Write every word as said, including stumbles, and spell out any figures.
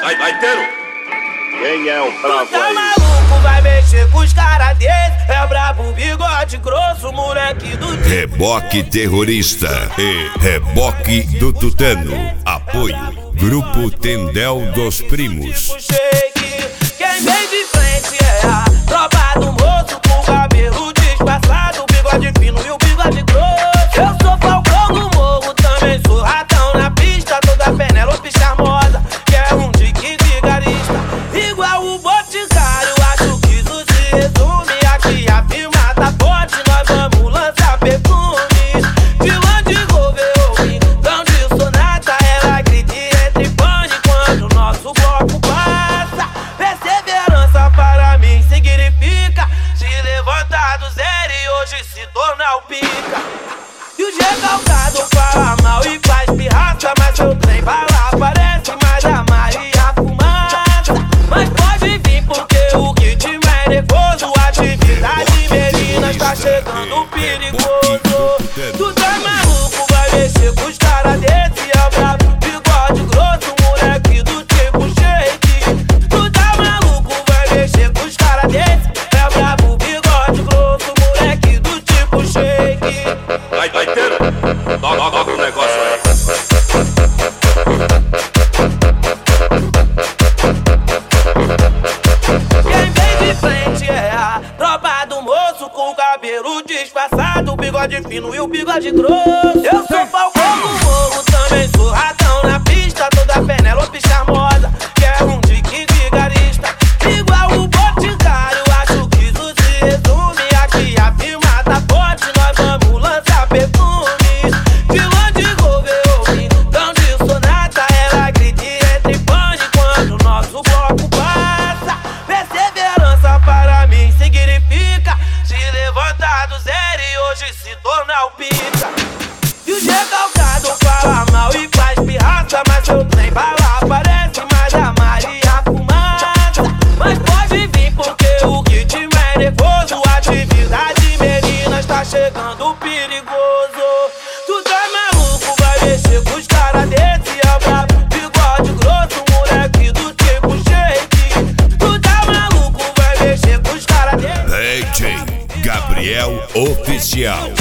Vai, vai ter. Quem é o bravo tá aí? maluco, vai mexer com os caras desse. É brabo, bigode grosso, moleque do Reboque Terrorista e Reboque do Tutano. Apoio Grupo Tendel dos Primos. Quem vem de frente é a tropa do moço, com cabelo disfarçado, bigode fino e o bigode grosso. Eu sou Falcão do morro, também sou ratão na pista, toda Penélope charmosa, que é um dique vigarista. Igual o Boticário, acho que isso se resume. Aqui a firma tá forte, nós vamos lançar perfume. Vilã de Governo, então de sonata, ela grita e entra em pânico quando o nosso bloco passa. Perseverança para mim significa se levantar do zero e hoje se tornar o pica. E o recalcado fala mal e faz pirraça, mas seu trem vai lá, parece mais a Maria Fumaça. Mas pode vir porque o ritmo é nervoso, a atividade meninas tá chegando perigoso. Tu tá maluco, vai mexer com os caras desse, é o brabo, bigode grosso, moleque do tipo shake. Tu tá maluco, vai mexer com os caras desse, é o brabo, bigode grosso, moleque do tipo shake. Vai, vai ter. Toca, toca o negócio aí. Quem vem de frente é a tropa do moço, com cabelo disfarçado, bigode fino e o bigode grosso. Eu sou Falcão do morro, também sou ratão na pista, toda Penélope charmosa, que é um dique vigarista. Igual o Boticário, acho que isso se resume. Aqui a firma tá forte, nós vamos lançar perfume. Vilã de Governo, então de sonata, ela grita e entra em pânico quando o nosso bloco passa. Perseverança para mim significa se levantar do zero e hoje se tornar o pica. E o recalcado fala mal e faz pirraça, mas seu trem vai lá, parece mais a Maria Fumaça. Mas pode vir porque o ritmo é nervoso, a atividade meninas tá chegando perigoso. Tu tá maluco, vai mexer com os caras desse, é o brabo, bigode grosso, moleque do tipo shake. Tu tá maluco, vai mexer com os caras desse. D J Gabriel Oficial.